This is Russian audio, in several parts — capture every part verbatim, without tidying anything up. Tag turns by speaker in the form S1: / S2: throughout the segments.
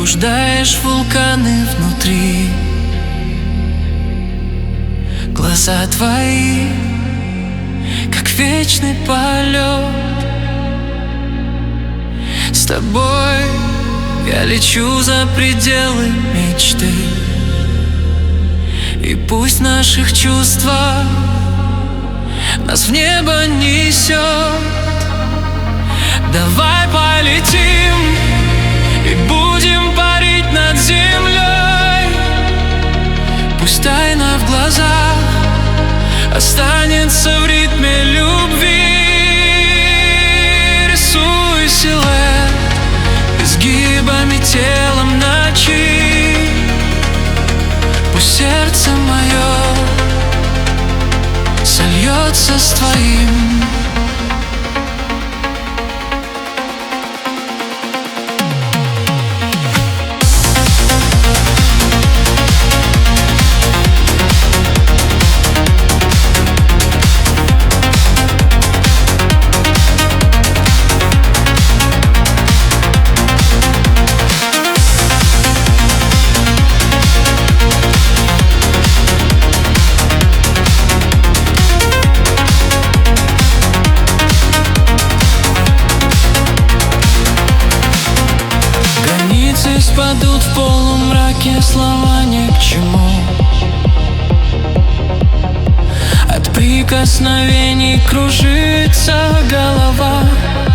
S1: пробуждаешь вулканы внутри. Глаза твои, как вечный полет. С тобой я лечу за пределы мечты. И пусть в наших чувствах нас в небо несет. Давай полетим и будем парить над землей. Пусть тайна в глазах останется в ритме любви. Рисуй силуэт изгибами телом ночи. Пусть сердце мое сольется с твоим. Спадут в полумраке, слова ни к чему. От прикосновений кружится голова.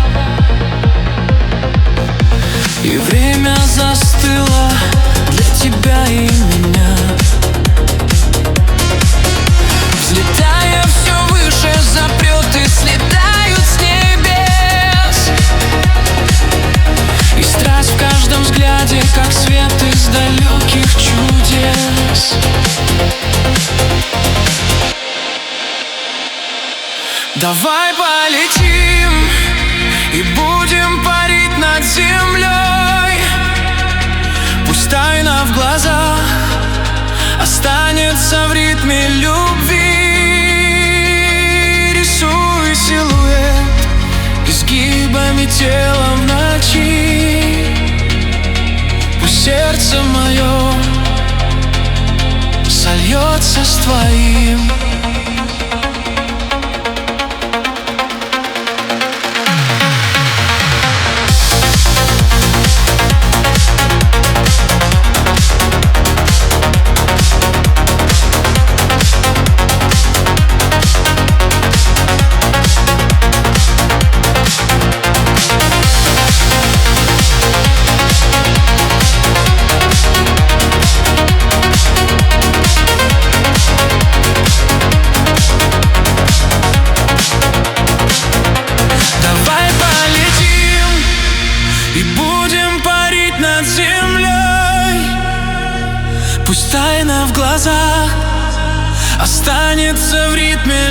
S1: И время застыло для тебя и меня. Взлетая все выше, запреты слетают с небес. И страсть в каждом взгляде, как свет из далеких чудес. Давай полетим и будем парить над землей. Пусть тайна в глазах останется в ритме любви. Рисуй силуэт изгибами тела в ночи. Пусть сердце мое сольется с твоим. И будем парить над землей. Пусть тайна в глазах останется в ритме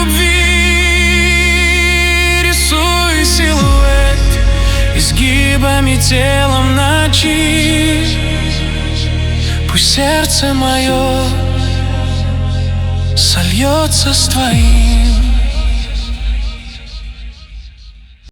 S1: любви. Рисуй силуэт изгибами телом ночи. Пусть сердце мое сольется с твоим.